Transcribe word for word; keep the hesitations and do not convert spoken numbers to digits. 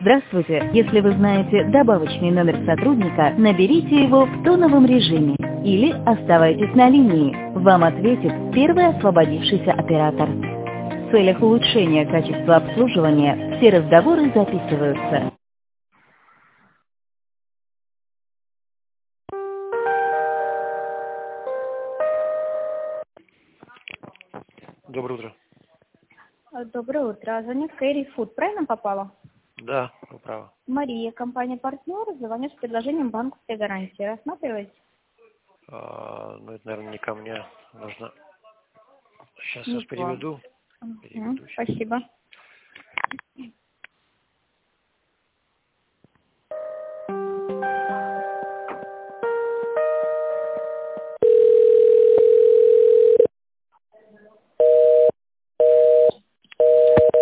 Здравствуйте! Если вы знаете добавочный номер сотрудника, наберите его в тоновом режиме или оставайтесь на линии. Вам ответит первый освободившийся оператор. В целях улучшения качества обслуживания все разговоры записываются. Доброе утро. Доброе утро. Звоню в Кэрри Фуд. Правильно попала? Да, вы правы. Мария, компания-партнер. Звоню с предложением банковской гарантии. Рассматриваете? А, ну, это, наверное, не ко мне. Нужно... Сейчас Не вас к вам. переведу. Мгм. Переведу сейчас. Спасибо.